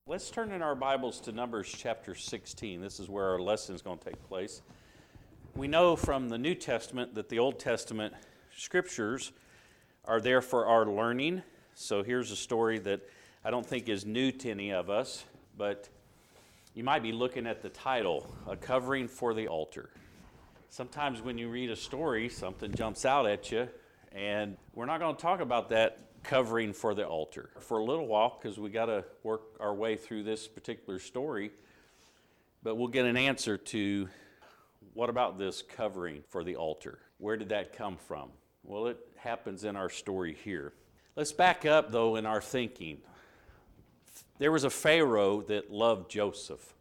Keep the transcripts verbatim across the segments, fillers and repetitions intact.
Let's turn in our Bibles to Numbers chapter sixteen. This is where our lesson is going to take place. We know from the New Testament that the Old Testament scriptures are there for our learning. So here's a story that I don't think is new to any of us, but you might be looking at the title, A Covering for the Altar. Sometimes when you read a story, something jumps out at you, and we're not going to talk about that covering for the altar for a little while because we got to work our way through this particular story, but we'll get an answer to what about this covering for the altar? Where did that come from? Well, it happens in our story here. Let's back up though in our thinking. There was a Pharaoh that loved Joseph,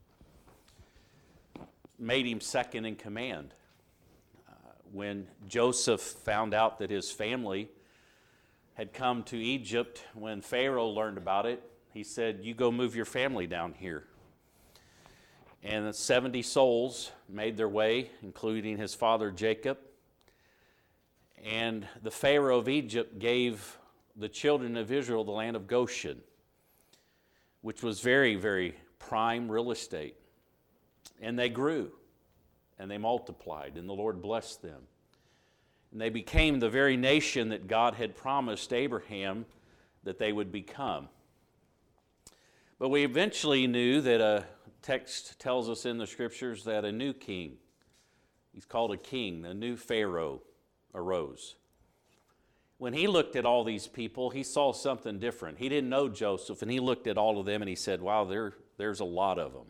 made him second in command. Uh, when Joseph found out that his family had come to Egypt, when Pharaoh learned about it, he said, you go move your family down here. And the seventy souls made their way, including his father Jacob. And the Pharaoh of Egypt gave the children of Israel the land of Goshen, which was very, very prime real estate. And they grew, and they multiplied, and the Lord blessed them. And they became the very nation that God had promised Abraham that they would become. But we eventually knew that a text tells us in the scriptures that a new king, he's called a king, a new Pharaoh arose. When he looked at all these people, he saw something different. He didn't know Joseph, and he looked at all of them and he said, wow, there, there's a lot of them.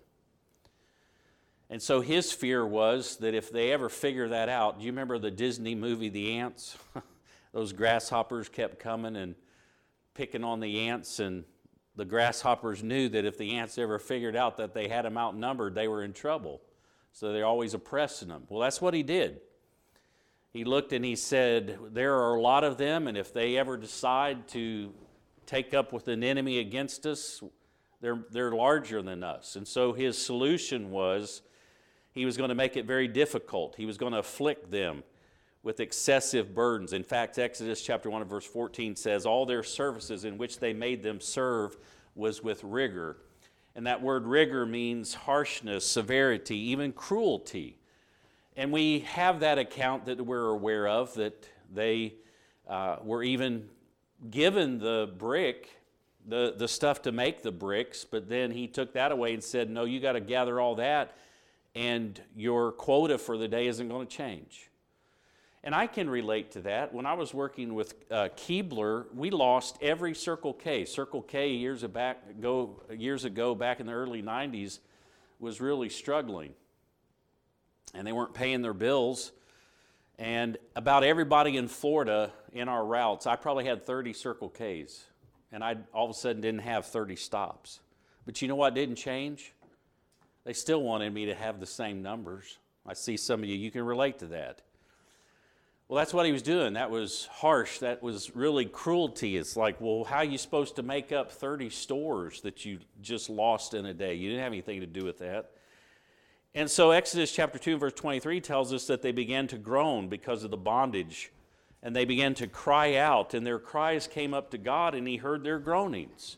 And so his fear was that if they ever figure that out, do you remember the Disney movie, The Ants? Those grasshoppers kept coming and picking on the ants, and the grasshoppers knew that if the ants ever figured out that they had them outnumbered, they were in trouble. So they're always oppressing them. Well, that's what he did. He looked and he said, there are a lot of them, and if they ever decide to take up with an enemy against us, they're, they're larger than us. And so his solution was, he was going to make it very difficult. He was going to afflict them with excessive burdens. In fact, Exodus chapter one and verse fourteen says, all their services in which they made them serve was with rigor. And that word rigor means harshness, severity, even cruelty. And we have that account that we're aware of, that they uh, were even given the brick, the, the stuff to make the bricks, but then he took that away and said, no, you got to gather all that, and your quota for the day isn't going to change. And I can relate to that. When I was working with uh, Keebler, we lost every Circle K. Circle K years back ago, years ago, back in the early nineties, was really struggling. And they weren't paying their bills. And about everybody in Florida in our routes, I probably had thirty Circle Ks. And I all of a sudden didn't have thirty stops. But you know what didn't change? They still wanted me to have the same numbers. I see some of you, you can relate to that. Well, that's what he was doing. That was harsh. That was really cruelty. It's like, well, how are you supposed to make up thirty stores that you just lost in a day? You didn't have anything to do with that. And so Exodus chapter two, verse twenty-three tells us that they began to groan because of the bondage. And they began to cry out, and their cries came up to God, and he heard their groanings.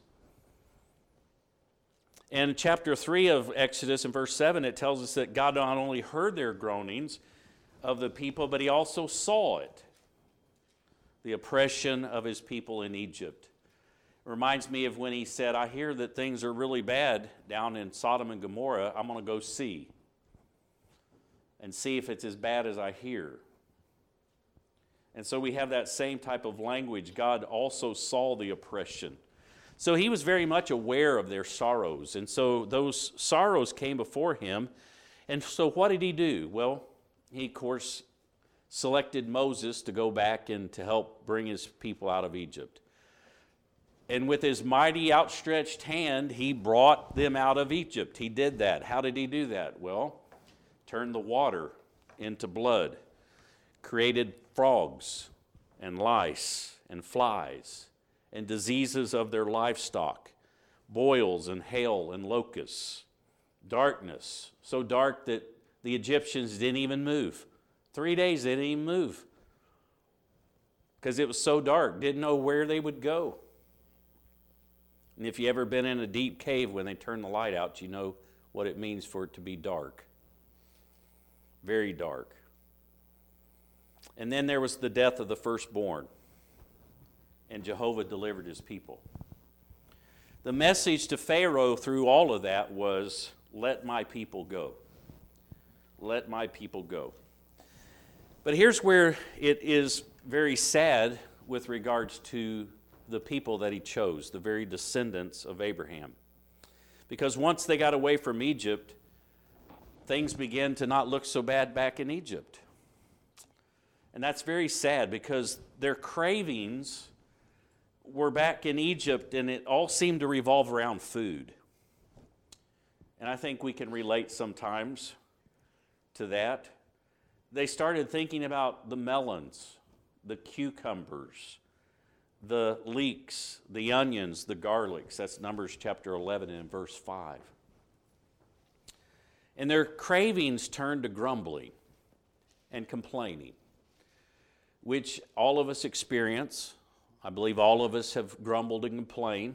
And in chapter three of Exodus, in verse seven, it tells us that God not only heard their groanings of the people, but he also saw it, the oppression of his people in Egypt. It reminds me of when he said, I hear that things are really bad down in Sodom and Gomorrah. I'm going to go see and see if it's as bad as I hear. And so we have that same type of language. God also saw the oppression. So he was very much aware of their sorrows. And so those sorrows came before him. And so what did he do? Well, he, of course, selected Moses to go back and to help bring his people out of Egypt. And with his mighty outstretched hand, he brought them out of Egypt. He did that. How did he do that? Well, turned the water into blood, created frogs and lice and flies and diseases of their livestock, boils and hail and locusts, darkness, so dark that the Egyptians didn't even move. Three days they didn't even move because it was so dark, didn't know where they would go. And if you ever been in a deep cave when they turn the light out, you know what it means for it to be dark. Very dark. And then there was the death of the firstborn. And Jehovah delivered his people. The message to Pharaoh through all of that was, let my people go. Let my people go. But here's where it is very sad with regards to the people that he chose, the very descendants of Abraham. Because once they got away from Egypt, things began to not look so bad back in Egypt. And that's very sad because their cravings were back in Egypt, and it all seemed to revolve around food. And I think we can relate sometimes to that. They started thinking about the melons, the cucumbers, the leeks, the onions, the garlics. That's Numbers chapter eleven and verse five. And their cravings turned to grumbling and complaining, which all of us experience. I believe all of us have grumbled and complained.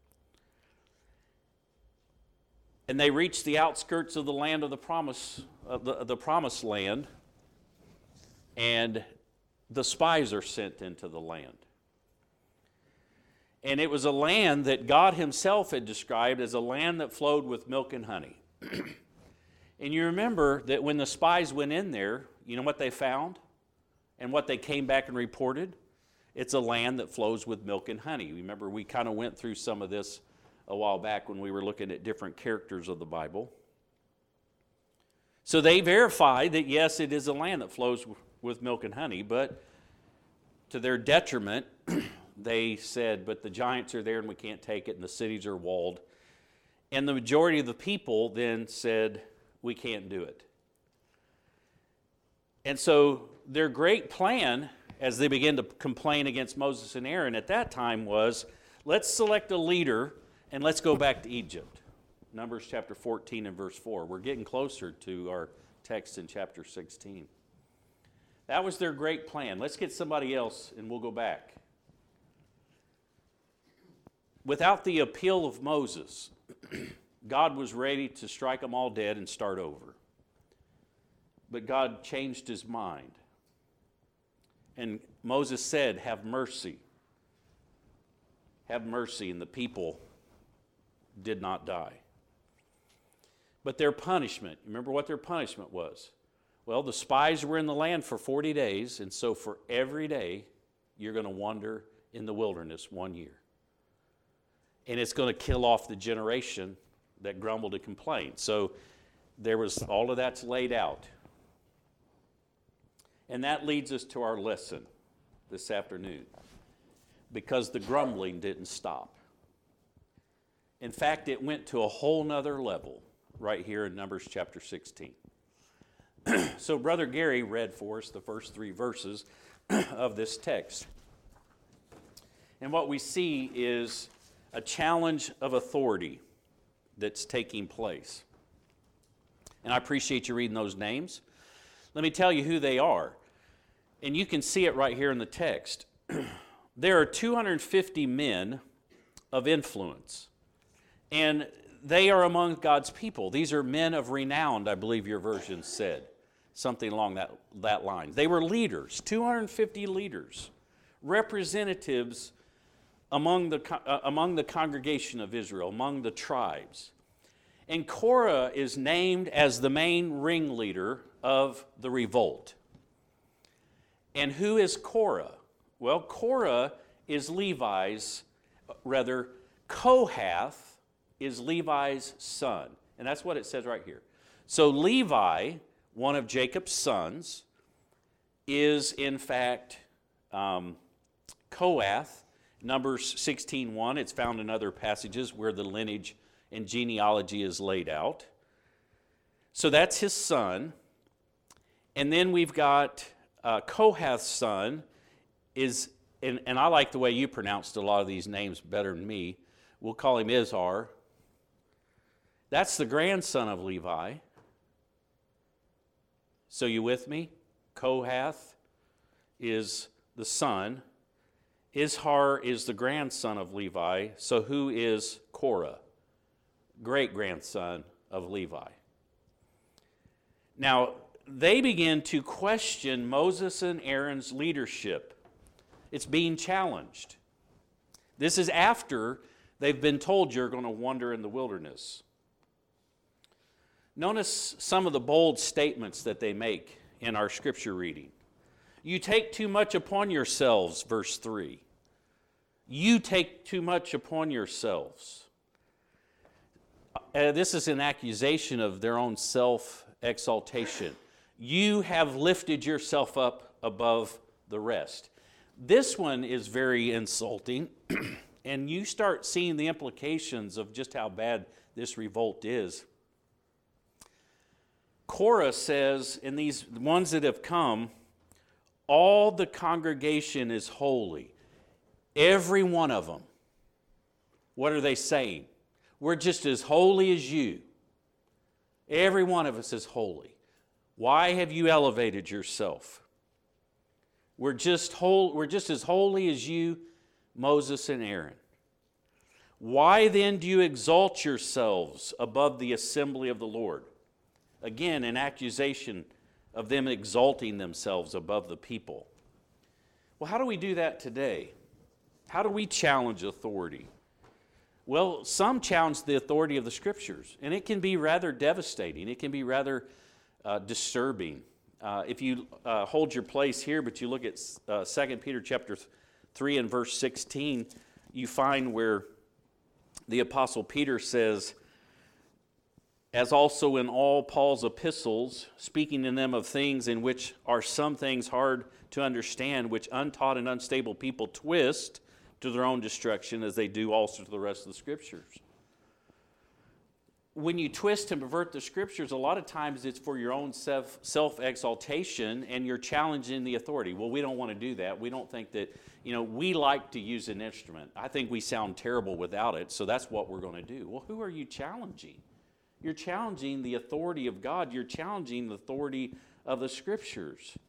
And they reached the outskirts of the land of the promise, uh, the, the promised land, and the spies are sent into the land. And it was a land that God himself had described as a land that flowed with milk and honey. And you remember that when the spies went in there, you know what they found? And what they came back and reported? It's a land that flows with milk and honey. Remember, we kind of went through some of this a while back when we were looking at different characters of the Bible. So they verified that, yes, it is a land that flows with milk and honey, but to their detriment, they said, but the giants are there and we can't take it, and the cities are walled. And the majority of the people then said, we can't do it. And so their great plan, as they began to complain against Moses and Aaron at that time, was, let's select a leader and let's go back to Egypt. Numbers chapter fourteen and verse four. We're getting closer to our text in chapter sixteen. That was their great plan. Let's get somebody else and we'll go back. Without the appeal of Moses, God was ready to strike them all dead and start over. But God changed his mind. And Moses said, have mercy. Have mercy. And the people did not die. But their punishment, remember what their punishment was? Well, the spies were in the land for forty days, and so for every day, you're going to wander in the wilderness one year. And it's going to kill off the generation that grumbled and complained. So there was, all of that's laid out. And that leads us to our lesson this afternoon, because the grumbling didn't stop. In fact, it went to a whole nother level right here in Numbers chapter sixteen. So Brother Gary read for us the first three verses of this text. And what we see is a challenge of authority that's taking place. And I appreciate you reading those names. Let me tell you who they are. And you can see it right here in the text. There are two hundred fifty men of influence. And they are among God's people. These are men of renown, I believe your version said. Something along that, that line. They were leaders, two hundred fifty leaders, representatives among the, uh, among the congregation of Israel, among the tribes. And Korah is named as the main ringleader of the revolt. And who is Korah? Well, Korah is Levi's, rather, Kohath is Levi's son. And that's what it says right here. So Levi, one of Jacob's sons, is in fact um, Kohath. Numbers sixteen one, it's found in other passages where the lineage and genealogy is laid out. So that's his son. And then we've got uh, Kohath's son is, and, and I like the way you pronounced a lot of these names better than me. We'll call him Izhar. That's the grandson of Levi. So you with me? Kohath is the son. Izhar is the grandson of Levi, so who is Korah? Great-grandson of Levi. Now, they begin to question Moses and Aaron's leadership. It's being challenged. This is after they've been told you're going to wander in the wilderness. Notice some of the bold statements that they make in our scripture reading. You take too much upon yourselves, verse three. You take too much upon yourselves. Uh, this is an accusation of their own self-exaltation. You have lifted yourself up above the rest. This one is very insulting, and you start seeing the implications of just how bad this revolt is. Korah says, in these ones that have come, all the congregation is holy. Every one of them. What are they saying? We're just as holy as you. Every one of us is holy. Why have you elevated yourself? We're just whole, we're just as holy as you, Moses and Aaron. Why then do you exalt yourselves above the assembly of the Lord? Again, an accusation of them exalting themselves above the people. Well, how do we do that today? How do we challenge authority? Well, some challenge the authority of the Scriptures, and it can be rather devastating. It can be rather uh, disturbing. Uh, if you uh, hold your place here, but you look at uh, Second Peter chapter three and verse sixteen, you find where the Apostle Peter says, as also in all Paul's epistles, speaking in them of things in which are some things hard to understand, which untaught and unstable people twist to their own destruction, as they do also to the rest of the Scriptures. When you twist and pervert the Scriptures, a lot of times it's for your own self, self-exaltation, and you're challenging the authority. Well, we don't want to do that. We don't think that, you know, we like to use an instrument. I think we sound terrible without it, so that's what we're going to do. Well, who are you challenging? You're challenging the authority of God. You're challenging the authority of the Scriptures.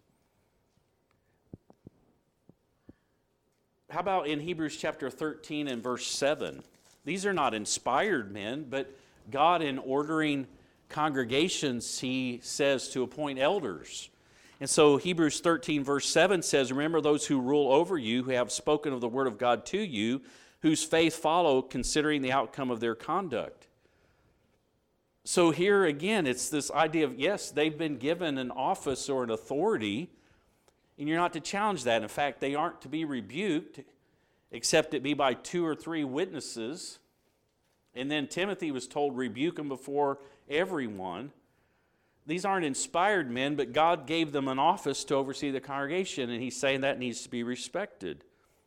How about in Hebrews chapter thirteen and verse seven? These are not inspired men, but God, in ordering congregations, He says to appoint elders. And so Hebrews thirteen verse seven says, remember those who rule over you, who have spoken of the word of God to you, whose faith follow, considering the outcome of their conduct. So here again, it's this idea of, yes, they've been given an office or an authority, and you're not to challenge that. In fact, they aren't to be rebuked, except it be by two or three witnesses. And then Timothy was told, rebuke them before everyone. These aren't inspired men, but God gave them an office to oversee the congregation, and He's saying that needs to be respected.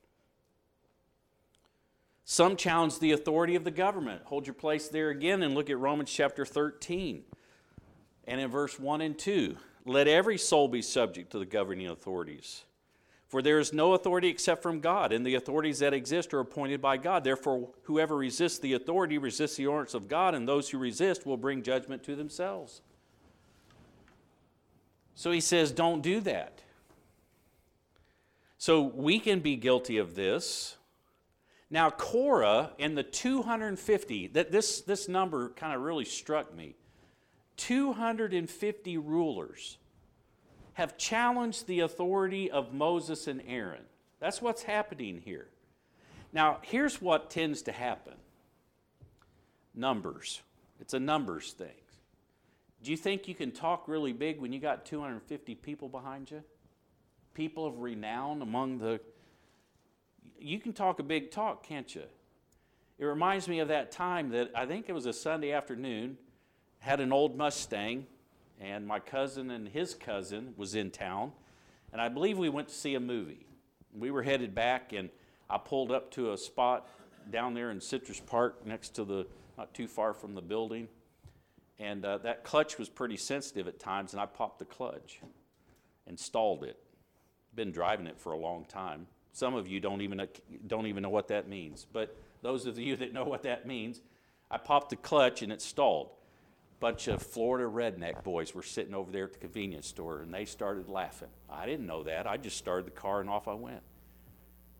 Some challenge the authority of the government. Hold your place there again and look at Romans chapter thirteen. And in verse one and two, let every soul be subject to the governing authorities. For there is no authority except from God, and the authorities that exist are appointed by God. Therefore, whoever resists the authority resists the ordinance of God, and those who resist will bring judgment to themselves. So he says, don't do that. So we can be guilty of this. Now, Korah and the two hundred fifty, that this, this number kind of really struck me. two hundred fifty rulers have challenged the authority of Moses and Aaron. That's what's happening here. Now, here's what tends to happen. Numbers. It's a numbers thing. Do you think you can talk really big when you got two hundred fifty people behind you? People of renown among the... You can talk a big talk, can't you? It reminds me of that time that I think it was a Sunday afternoon, had an old Mustang, and my cousin and his cousin was in town, and I believe we went to see a movie. We were headed back, and I pulled up to a spot down there in Citrus Park next to the, not too far from the building, and uh, that clutch was pretty sensitive at times, and I popped the clutch and stalled it. Been driving it for a long time. Some of you don't even don't even know what that means, but those of you that know what that means, I popped the clutch and it stalled. Bunch of Florida redneck boys were sitting over there at the convenience store, and they started laughing. I didn't know that. I just started the car and off I went.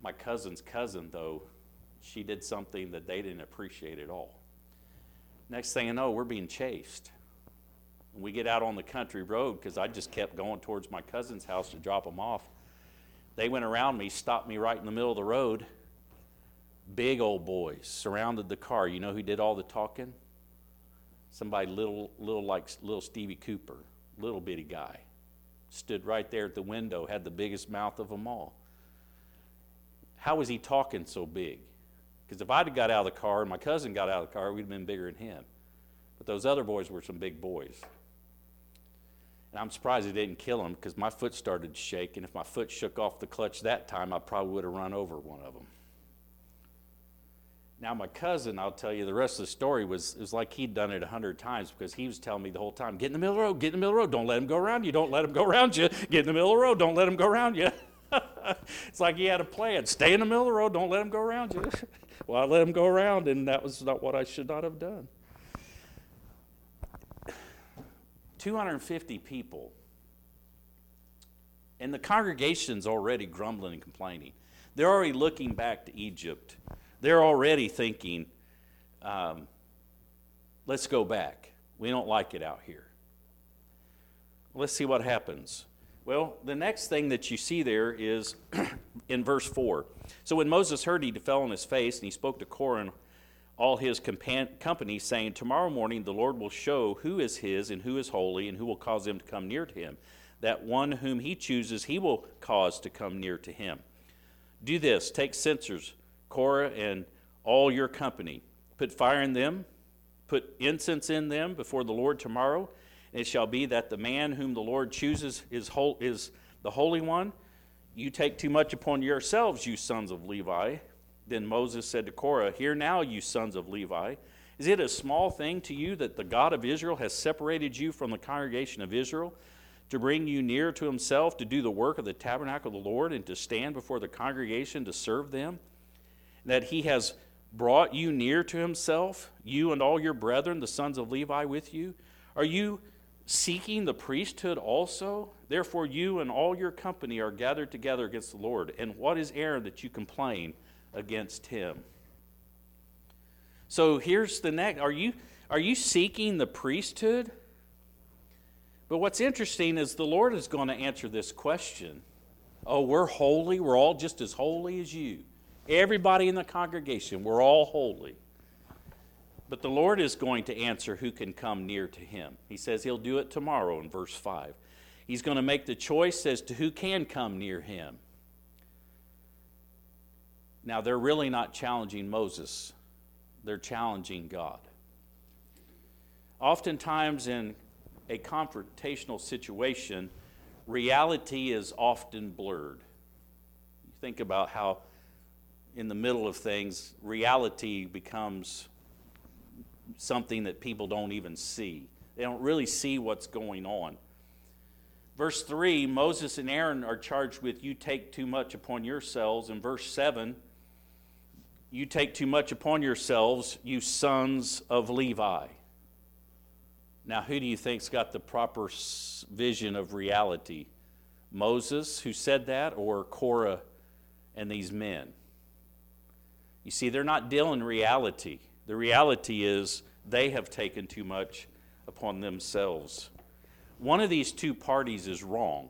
My cousin's cousin, though, she did something that they didn't appreciate at all. Next thing you know, we're being chased. We get out on the country road because I just kept going towards my cousin's house to drop them off. They went around me, stopped me right in the middle of the road. Big old boys surrounded the car. You know who did all the talking? Somebody little, little like little Stevie Cooper, little bitty guy. Stood right there at the window, had the biggest mouth of them all. How was he talking so big? Because if I'd have got out of the car and my cousin got out of the car, we'd have been bigger than him. But those other boys were some big boys. And I'm surprised it didn't kill him because my foot started to shake, and if my foot shook off the clutch that time, I probably would have run over one of them. Now my cousin, I'll tell you, the rest of the story was, it was like he'd done it a hundred times because he was telling me the whole time, get in the middle of the road, get in the middle of the road, don't let him go around you, don't let him go around you, get in the middle of the road, don't let him go around you. It's like he had a plan, stay in the middle of the road, don't let him go around you. Well, I let him go around, and that was not what I should not have done. two hundred fifty people, and the congregation's already grumbling and complaining. They're already looking back to Egypt. They're already thinking, um, let's go back. We don't like it out here. Let's see what happens. Well, the next thing that you see there is in verse four. So when Moses heard it, he fell on his face, and he spoke to Korah and all his compan- company, saying, tomorrow morning the Lord will show who is his and who is holy, and who will cause them to come near to him. That one whom he chooses, he will cause to come near to him. Do this, take censers, Korah and all your company. Put fire in them, put incense in them before the Lord tomorrow. And it shall be that the man whom the Lord chooses is, whole, is the Holy One. You take too much upon yourselves, you sons of Levi. Then Moses said to Korah, hear now, you sons of Levi. Is it a small thing to you that the God of Israel has separated you from the congregation of Israel, to bring you near to himself, to do the work of the tabernacle of the Lord, and to stand before the congregation to serve them? That he has brought you near to himself, you and all your brethren, the sons of Levi, with you? Are you seeking the priesthood also? Therefore you and all your company are gathered together against the Lord. And what is Aaron that you complain against him? So here's the next. Are you, are you seeking the priesthood? But what's interesting is the Lord is going to answer this question. Oh, we're holy. We're all just as holy as you. Everybody in the congregation, we're all holy. But the Lord is going to answer who can come near to him. He says he'll do it tomorrow in verse five. He's going to make the choice as to who can come near him. Now, they're really not challenging Moses. They're challenging God. Oftentimes in a confrontational situation, reality is often blurred. You think about how in the middle of things, reality becomes something that people don't even see. They don't really see what's going on. Verse three, Moses and Aaron are charged with, you take too much upon yourselves. In verse seven, you take too much upon yourselves, you sons of Levi. Now, who do you think's got the proper vision of reality? Moses, who said that, or Korah and these men? You see, they're not dealing reality. The reality is they have taken too much upon themselves. One of these two parties is wrong.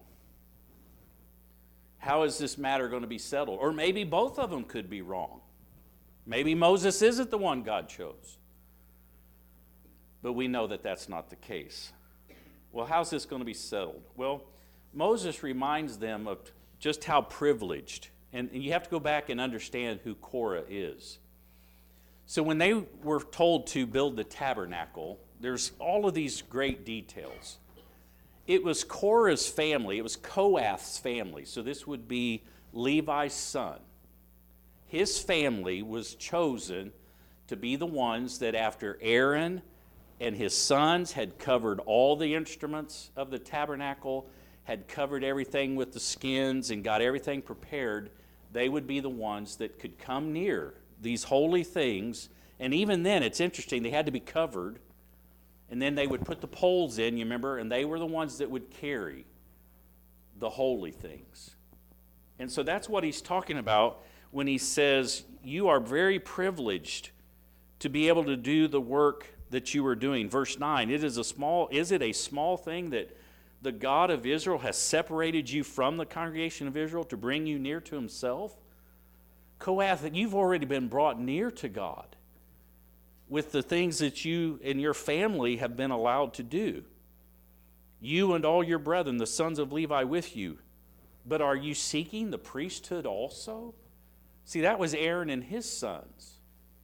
How is this matter going to be settled? Or maybe both of them could be wrong. Maybe Moses isn't the one God chose. But we know that that's not the case. Well, how's this going to be settled? Well, Moses reminds them of just how privileged, and, and you have to go back and understand who Korah is. So when they were told to build the tabernacle, there's all of these great details. It was Korah's family, it was Kohath's family, so this would be Levi's son. His family was chosen to be the ones that after Aaron and his sons had covered all the instruments of the tabernacle, had covered everything with the skins and got everything prepared, they would be the ones that could come near these holy things. And even then, it's interesting, they had to be covered. And then they would put the poles in, you remember, and they were the ones that would carry the holy things. And so that's what he's talking about when he says, you are very privileged to be able to do the work that you are doing. Verse nine, it is a small, is it a small thing that the God of Israel has separated you from the congregation of Israel to bring you near to himself? Kohath, you've already been brought near to God with the things that you and your family have been allowed to do. You and all your brethren, the sons of Levi, with you. But are you seeking the priesthood also? See, that was Aaron and his sons.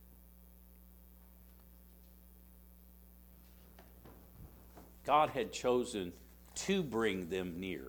God had chosen to bring them near.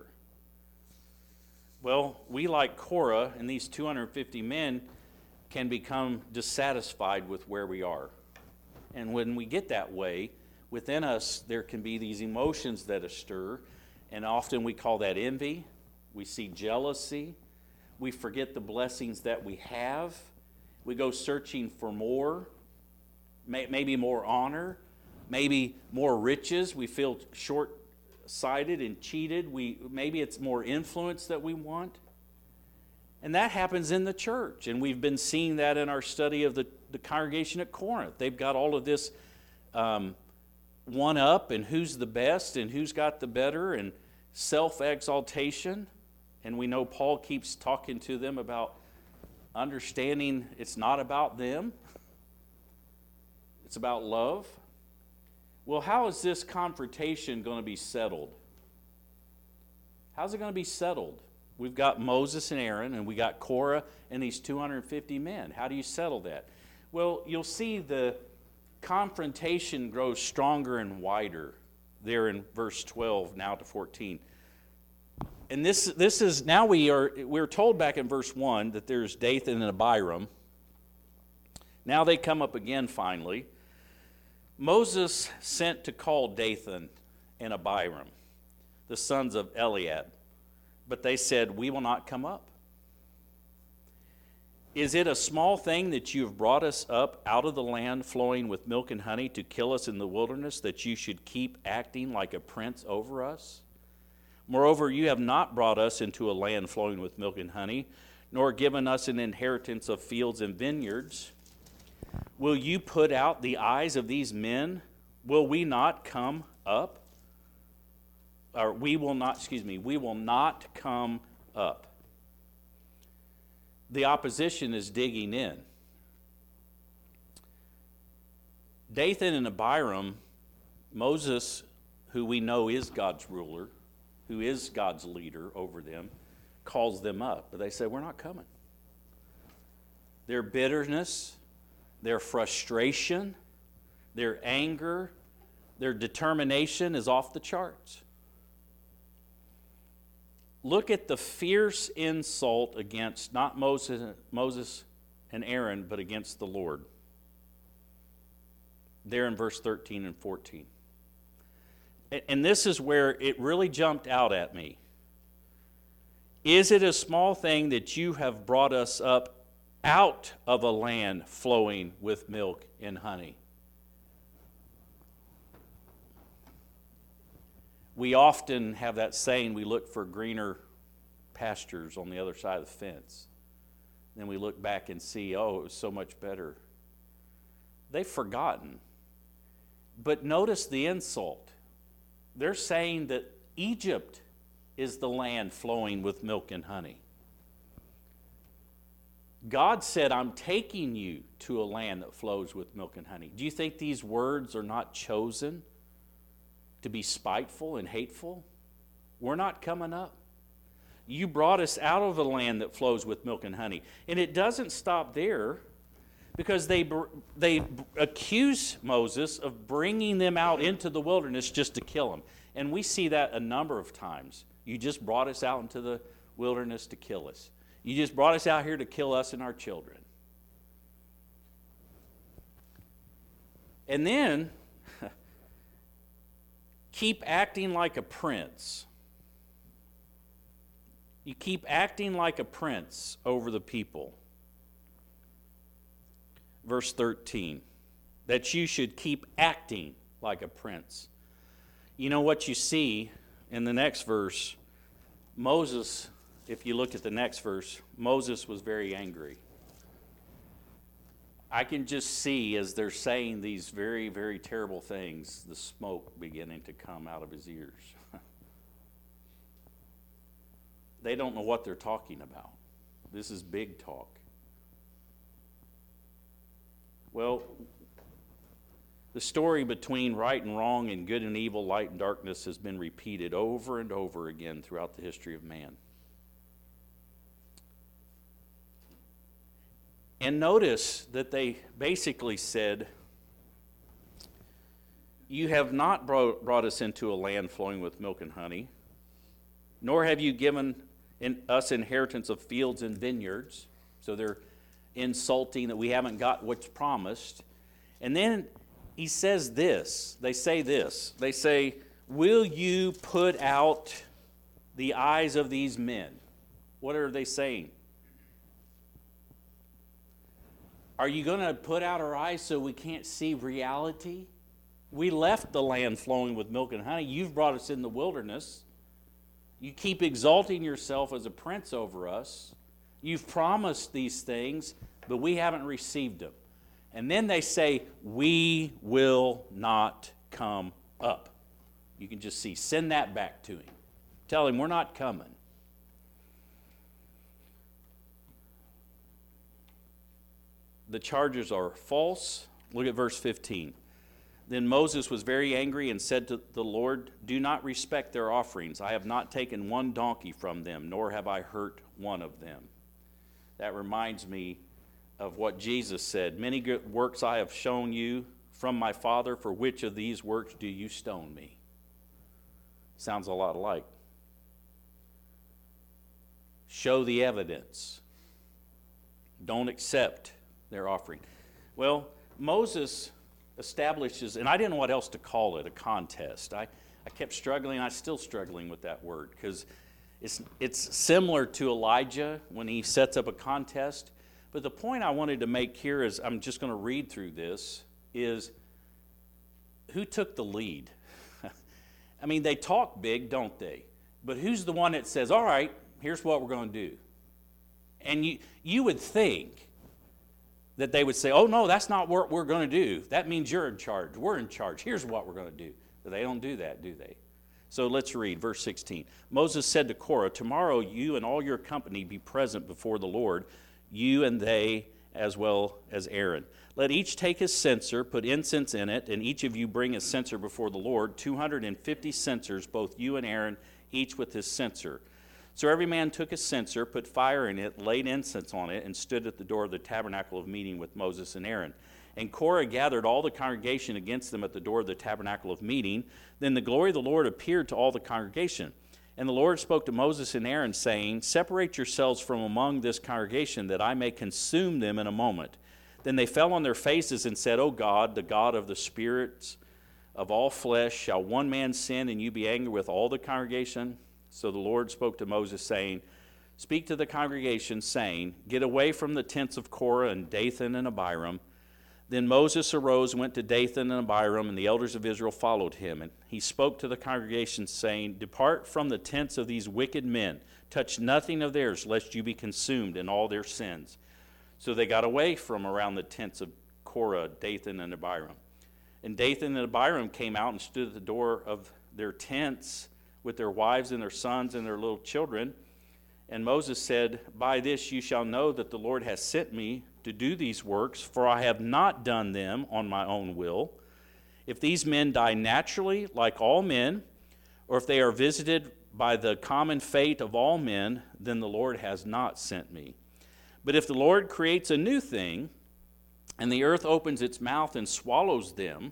Well, we, like Korah and these two hundred fifty men, can become dissatisfied with where we are. And when we get that way, within us there can be these emotions that stir, and often we call that envy. We see jealousy. We forget the blessings that we have. We go searching for more, may, maybe more honor, maybe more riches. We feel short-sighted and cheated. We, maybe it's more influence that we want. And that happens in the church. And we've been seeing that in our study of the, the congregation at Corinth. They've got all of this um, one up and who's the best and who's got the better and self-exaltation. And we know Paul keeps talking to them about understanding it's not about them. It's about love. Well, how is this confrontation going to be settled? How's it going to be settled? We've got Moses and Aaron, and we got Korah and these two hundred fifty men. How do you settle that? Well, you'll see the confrontation grows stronger and wider there in verse twelve now to fourteen. And this this is, now we are, we're told back in verse one that there's Dathan and Abiram. Now they come up again finally. Moses sent to call Dathan and Abiram, the sons of Eliab. But they said, we will not come up. Is it a small thing that you have brought us up out of the land flowing with milk and honey to kill us in the wilderness, that you should keep acting like a prince over us? Moreover, you have not brought us into a land flowing with milk and honey, nor given us an inheritance of fields and vineyards. Will you put out the eyes of these men? Will we not come up? Or we will not, excuse me, we will not come up. The opposition is digging in. Dathan and Abiram, Moses, who we know is God's ruler, who is God's leader over them, calls them up. But they say, we're not coming. Their bitterness, their frustration, their anger, their determination is off the charts. Look at the fierce insult against not Moses, Moses and Aaron, but against the Lord. There in verse thirteen and fourteen. And this is where it really jumped out at me. Is it a small thing that you have brought us up out of a land flowing with milk and honey? We often have that saying, we look for greener pastures on the other side of the fence. Then we look back and see, oh, it was so much better. They've forgotten. But notice the insult. They're saying that Egypt is the land flowing with milk and honey. God said, I'm taking you to a land that flows with milk and honey. Do you think these words are not chosen to be spiteful and hateful? We're not coming up. You brought us out of the land that flows with milk and honey. And it doesn't stop there, because they they accuse Moses of bringing them out into the wilderness just to kill them. And we see that a number of times. You just brought us out into the wilderness to kill us. You just brought us out here to kill us and our children. And then, keep acting like a prince. You keep acting like a prince over the people. Verse thirteen, that you should keep acting like a prince. You know what you see in the next verse? Moses, if you look at the next verse, Moses was very angry. I can just see as they're saying these very, very terrible things, the smoke beginning to come out of his ears. They don't know what they're talking about. This is big talk. Well, the story between right and wrong and good and evil, light and darkness has been repeated over and over again throughout the history of man. And notice that they basically said, you have not brought, brought us into a land flowing with milk and honey, nor have you given in us inheritance of fields and vineyards. So they're insulting that we haven't got what's promised. And then he says this, they say this, they say, will you put out the eyes of these men? What are they saying? Are you going to put out our eyes so we can't see reality? We left the land flowing with milk and honey. You've brought us in the wilderness. You keep exalting yourself as a prince over us. You've promised these things, but we haven't received them. And then they say, we will not come up. You can just see, send that back to him. Tell him we're not coming. The charges are false. Look at verse fifteen. Then Moses was very angry and said to the Lord, do not respect their offerings. I have not taken one donkey from them, nor have I hurt one of them. That reminds me of what Jesus said. Many good works I have shown you from my Father. For which of these works do you stone me? Sounds a lot alike. Show the evidence. Don't accept their offering. Well, Moses establishes, and I didn't know what else to call it, a contest. I, I kept struggling. I'm still struggling with that word because it's, it's similar to Elijah when he sets up a contest. But the point I wanted to make here is, I'm just going to read through this, is who took the lead? I mean, they talk big, don't they? But who's the one that says, all right, here's what we're going to do? And you, you would think that they would say, oh, no, that's not what we're going to do. That means you're in charge. We're in charge. Here's what we're going to do. But they don't do that, do they? So let's read verse sixteen. Moses said to Korah, tomorrow you and all your company be present before the Lord, you and they as well as Aaron. Let each take his censer, put incense in it, and each of you bring a censer before the Lord, two hundred fifty censers, both you and Aaron, each with his censer. So every man took a censer, put fire in it, laid incense on it, and stood at the door of the tabernacle of meeting with Moses and Aaron. And Korah gathered all the congregation against them at the door of the tabernacle of meeting. Then the glory of the Lord appeared to all the congregation. And the Lord spoke to Moses and Aaron, saying, separate yourselves from among this congregation, that I may consume them in a moment. Then they fell on their faces and said, O God, the God of the spirits of all flesh, shall one man sin and you be angry with all the congregation? So the Lord spoke to Moses, saying, speak to the congregation, saying, get away from the tents of Korah and Dathan and Abiram. Then Moses arose and went to Dathan and Abiram, and the elders of Israel followed him. And he spoke to the congregation, saying, depart from the tents of these wicked men. Touch nothing of theirs, lest you be consumed in all their sins. So they got away from around the tents of Korah, Dathan, and Abiram. And Dathan and Abiram came out and stood at the door of their tents with their wives and their sons and their little children. And Moses said, by this you shall know that the Lord has sent me to do these works, for I have not done them on my own will. If these men die naturally, like all men, or if they are visited by the common fate of all men, then the Lord has not sent me. But if the Lord creates a new thing, and the earth opens its mouth and swallows them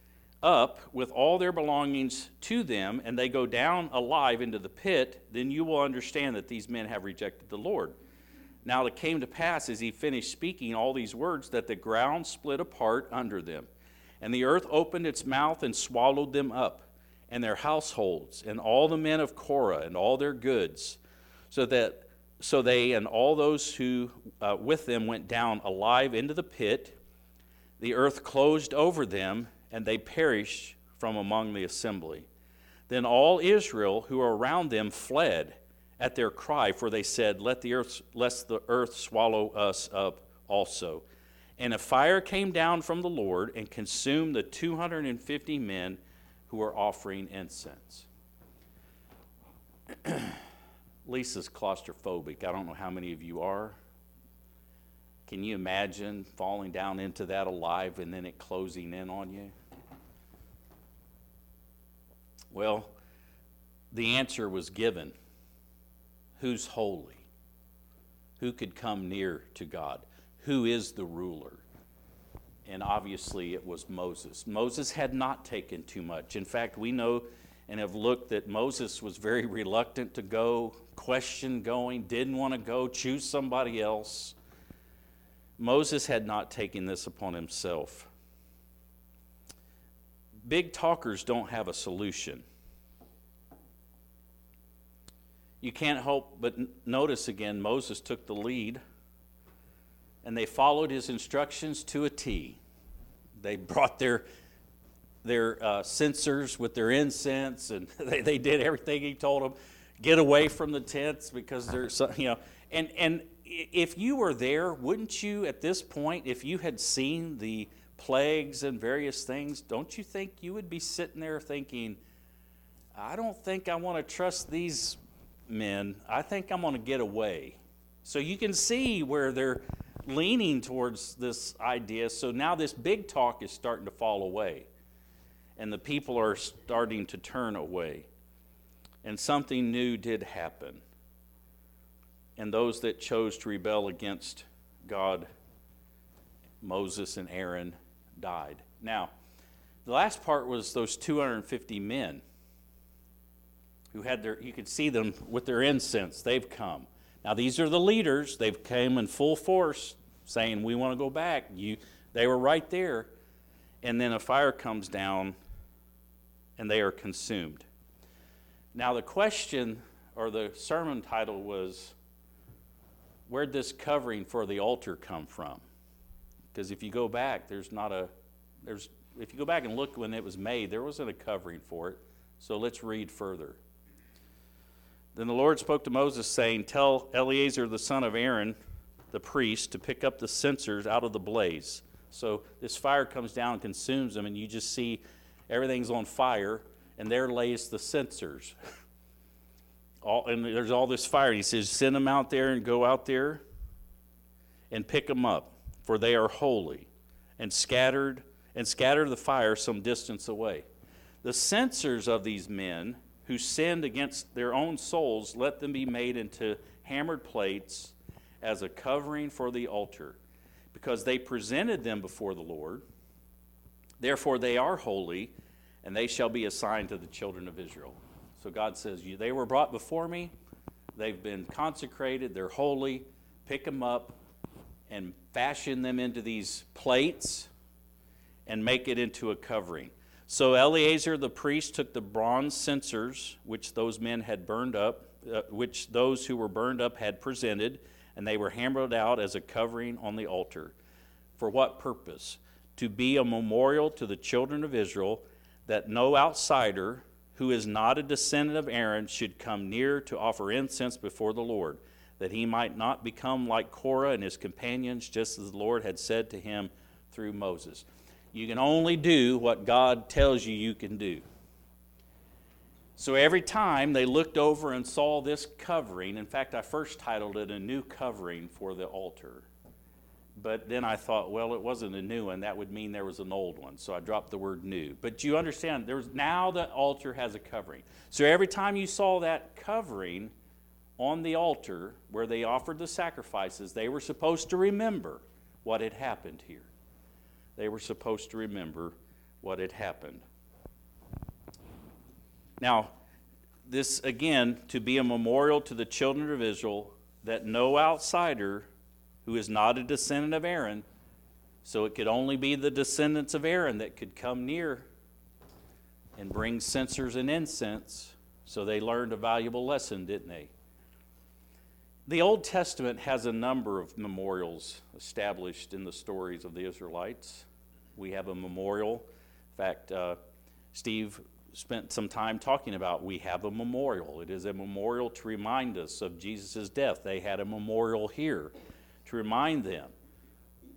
up with all their belongings to them, and they go down alive into the pit, then you will understand that these men have rejected the Lord. Now it came to pass, as he finished speaking all these words, that the ground split apart under them, and the earth opened its mouth and swallowed them up, and their households, and all the men of Korah, and all their goods, so that so they and all those who uh, with them went down alive into the pit. The earth closed over them, and they perished from among the assembly. Then all Israel who were around them fled at their cry, for they said, Let the earth, lest the earth swallow us up also. And a fire came down from the Lord and consumed the two hundred fifty men who were offering incense. Lisa's claustrophobic. I don't know how many of you are. Can you imagine falling down into that alive and then it closing in on you? Well, the answer was given. Who's holy? Who could come near to God? Who is the ruler? And obviously it was Moses. Moses had not taken too much. In fact, we know and have looked that Moses was very reluctant to go, questioned going, didn't want to go, choose somebody else. Moses had not taken this upon himself. Big talkers don't have a solution. You can't help but notice again, Moses took the lead, and they followed his instructions to a T. They brought their their uh, censers with their incense, and they, they did everything he told them. Get away from the tents because there's, you know, and and if you were there, wouldn't you at this point, if you had seen the plagues and various things, don't you think you would be sitting there thinking, I don't think I want to trust these men. I think I'm going to get away. So you can see where they're leaning towards this idea. So now this big talk is starting to fall away. And the people are starting to turn away. And something new did happen. And those that chose to rebel against God, Moses and Aaron, died. Now, the last part was those two hundred fifty men who had their, you could see them with their incense. They've come. Now, these are the leaders. They've come in full force saying, we want to go back. You, they were right there. And then a fire comes down and they are consumed. Now, the question or the sermon title was, where'd this covering for the altar come from? Because if you go back, there's not a, there's, if you go back and look when it was made, there wasn't a covering for it. So let's read further. Then the Lord spoke to Moses, saying, tell Eleazar the son of Aaron, the priest, to pick up the censers out of the blaze. So this fire comes down and consumes them, and you just see everything's on fire, and there lays the censers. All, and there's all this fire. He says, send them out there and go out there and pick them up, for they are holy, and scattered and scatter the fire some distance away. The censers of these men who sinned against their own souls, let them be made into hammered plates as a covering for the altar, because they presented them before the Lord. Therefore they are holy, and they shall be assigned to the children of Israel. So God says, they were brought before me, they've been consecrated, they're holy, pick them up and fashion them into these plates and make it into a covering. So Eleazar the priest took the bronze censers, which those men had burned up, uh, which those who were burned up had presented, and they were hammered out as a covering on the altar. For what purpose? To be a memorial to the children of Israel, that no outsider who is not a descendant of Aaron should come near to offer incense before the Lord, that he might not become like Korah and his companions, just as the Lord had said to him through Moses. You can only do what God tells you you can do. So every time they looked over and saw this covering, in fact, I first titled it A New Covering for the Altar. But then I thought, well, it wasn't a new one. That would mean there was an old one. So I dropped the word new. But you understand, there's now the altar has a covering. So every time you saw that covering on the altar where they offered the sacrifices, they were supposed to remember what had happened here. They were supposed to remember what had happened. Now, this, again, to be a memorial to the children of Israel, that no outsider who is not a descendant of Aaron, so it could only be the descendants of Aaron that could come near and bring censers and incense. So they learned a valuable lesson, didn't they? The Old Testament has a number of memorials established in the stories of the Israelites. We have a memorial. In fact, uh, Steve spent some time talking about we have a memorial. It is a memorial to remind us of Jesus' death. They had a memorial here to remind them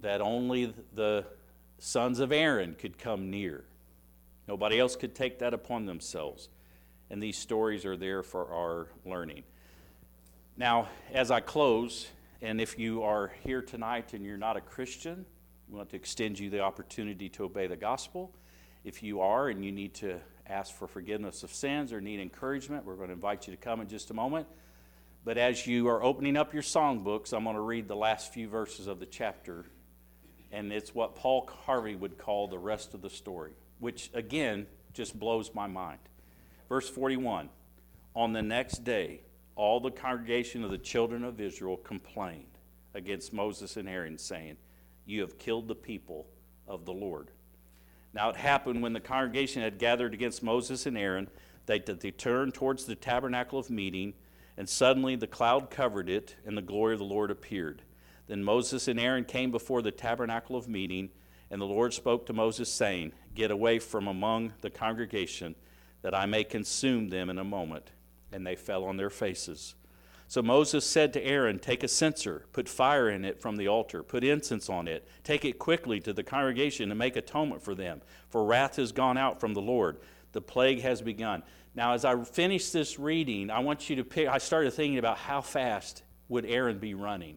that only the sons of Aaron could come near. Nobody else could take that upon themselves. And these stories are there for our learning. Now, as I close, and if you are here tonight and you're not a Christian, we want to extend you the opportunity to obey the gospel. If you are and you need to ask for forgiveness of sins or need encouragement, we're going to invite you to come in just a moment. But as you are opening up your songbooks, I'm going to read the last few verses of the chapter. And it's what Paul Harvey would call the rest of the story, which, again, just blows my mind. Verse forty-one, on the next day, all the congregation of the children of Israel complained against Moses and Aaron, saying, you have killed the people of the Lord. Now it happened when the congregation had gathered against Moses and Aaron, that they turned towards the tabernacle of meeting, and suddenly the cloud covered it, and the glory of the Lord appeared. Then Moses and Aaron came before the tabernacle of meeting, and the Lord spoke to Moses, saying, get away from among the congregation, that I may consume them in a moment. And they fell on their faces. So Moses said to Aaron, take a censer, put fire in it from the altar, put incense on it, take it quickly to the congregation and make atonement for them, for wrath has gone out from the Lord. The plague has begun. Now, as I finish this reading, I want you to pick, I started thinking about how fast would Aaron be running,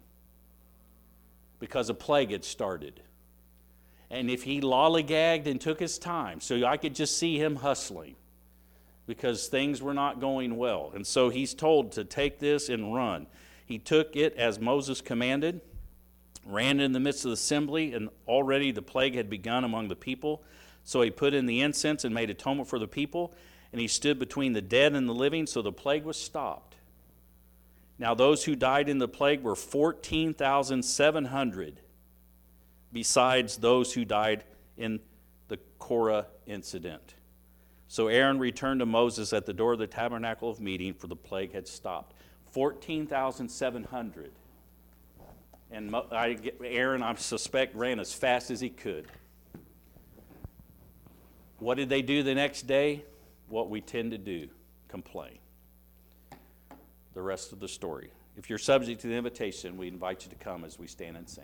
because a plague had started. And if he lollygagged and took his time, so I could just see him hustling, because things were not going well. And so he's told to take this and run. He took it as Moses commanded, ran in the midst of the assembly, and already the plague had begun among the people. So he put in the incense and made atonement for the people, and he stood between the dead and the living, so the plague was stopped. Now those who died in the plague were fourteen thousand seven hundred, besides those who died in the Korah incident. So Aaron returned to Moses at the door of the tabernacle of meeting, for the plague had stopped. fourteen thousand seven hundred. And I, Aaron, I suspect, ran as fast as he could. What did they do the next day? What we tend to do, complain. The rest of the story. If you're subject to the invitation, we invite you to come as we stand and sing.